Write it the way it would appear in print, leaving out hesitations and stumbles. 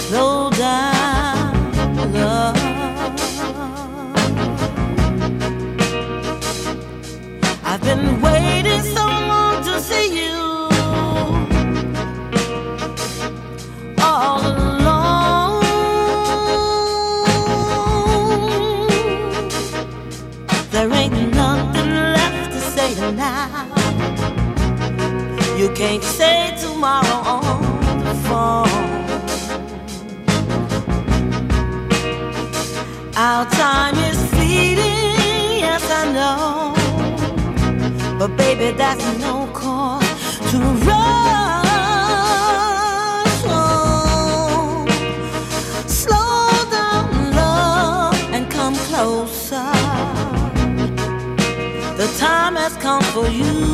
slow down, love. I've been waiting so long to see you all alone. There ain't nothing left to say now. You can't say tomorrow on the phone. Our time is fleeting, yes I know, but baby that's no cause to rush. Oh, slow down, love, and come closer. The time has come for you